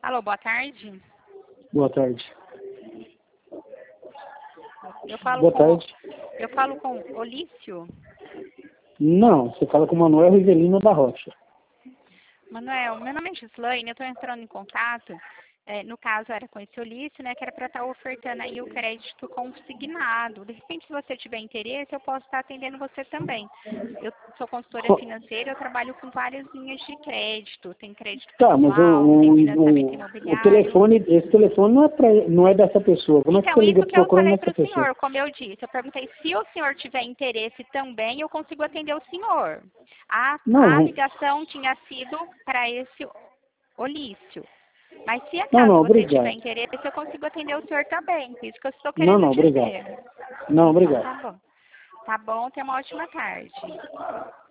Alô, boa tarde. Boa tarde. Eu Boa tarde. eu falo com Olício. Não, você fala com o Manuel Rivelino da Rocha. Manuel, meu nome é Gislaine, eu estou entrando em contato. No caso, era com esse Olício, né? Que era para estar ofertando aí o crédito consignado. De repente, se você tiver interesse, eu posso estar atendendo você também. Eu sou consultora financeira, eu trabalho com várias linhas de crédito. Tem crédito Tá, mas pessoal, tem financiamento imobiliário. esse telefone não é dessa pessoa. Como é que Então, você liga isso que eu procurando falei essa para o pessoa? senhor, como eu disse. Eu perguntei se o senhor tiver interesse também, eu consigo atender o senhor. A Não, ligação tinha sido para esse Olício. Mas se não, acaso não, você tiver obrigado. interesse, eu consigo atender o senhor também. Por isso que eu estou Não, querendo não, obrigado. dizer. Não, Então, obrigado. tá bom. Tá bom, tenha uma ótima tarde.